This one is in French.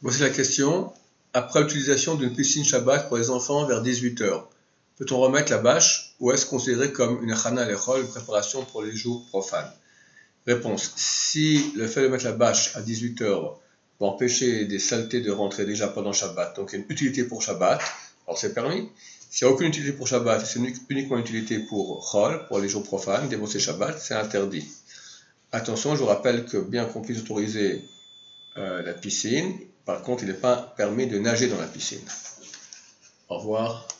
Voici la question. Après l'utilisation d'une piscine Shabbat pour les enfants vers 18h, peut-on remettre la bâche ou est-ce considéré comme une achana lechol, une préparation pour les jours profanes? Réponse. Si le fait de mettre la bâche à 18h va empêcher des saletés de rentrer déjà pendant Shabbat, donc il y a une utilité pour Shabbat, alors c'est permis. S'il n'y a aucune utilité pour Shabbat, c'est uniquement une utilité pour Chol, pour les jours profanes, débourser Shabbat, c'est interdit. Attention, je vous rappelle que bien qu'on puisse autoriser la piscine, par contre, il n'est pas permis de nager dans la piscine. Au revoir.